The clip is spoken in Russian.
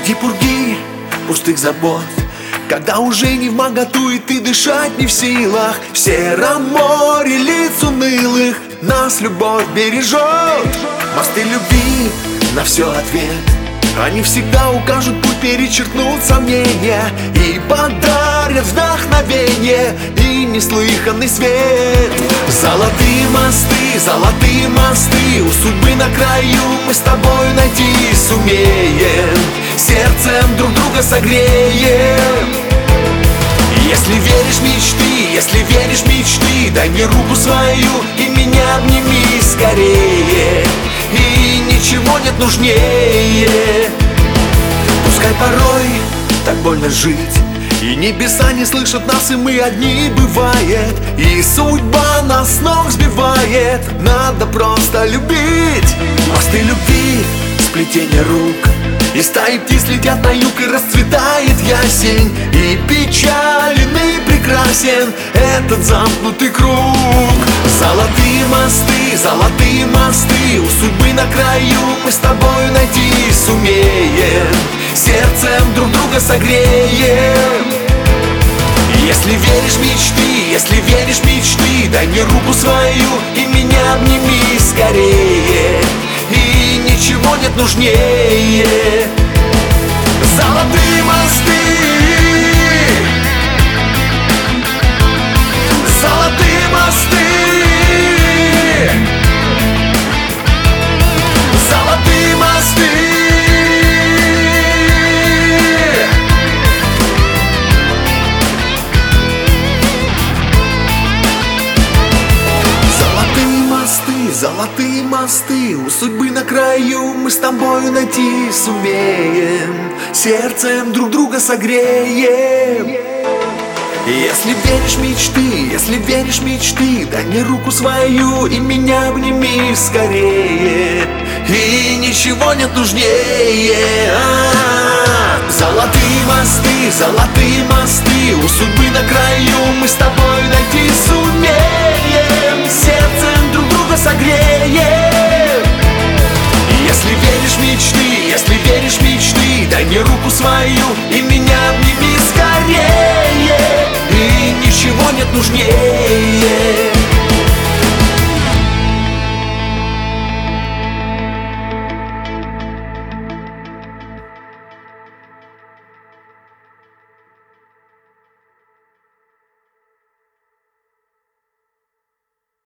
Среди пурги пустых забот, когда уже не вмоготу и ты дышать не в силах, в сером море лиц унылых нас любовь бережет. Мосты любви на все ответ, они всегда укажут путь, перечеркнут сомнения и подарят вдохновение и неслыханный свет. Золотые мосты, у судьбы на краю мы с тобой найти сумеем, сердцем друг друга согреем. Если веришь в мечты, дай мне руку свою и меня обними скорее. И ничего нет нужнее. Пускай порой так больно жить, и небеса не слышат нас, и мы одни бывает, и судьба нас с ног сбивает. Надо просто любить. Мосты любви, сплетение рук, и стаи птиц летят на юг, и расцветает ясень, и печален и прекрасен этот замкнутый круг. Золотые мосты, у судьбы на краю мы с тобой найти сумеем, сердцем друг друга согреем. Если веришь в мечты, дай мне руку свою и меня обними скорее. И ничего нет нужнее. Золотые мосты, золотые мосты, золотые мосты. Золотые мосты, у судьбы на краю мы с тобой найти сумеем, сердцем друг друга согреем. Если веришь в мечты, дай мне руку свою и меня обними скорее. И ничего нет нужнее. Золотые мосты, у судьбы на краю мы с тобой найти сумеем, сердцем друг друга согреем. Если веришь в мечты, дай мне руку свою и меня обними скорее. И ничего нет нужнее.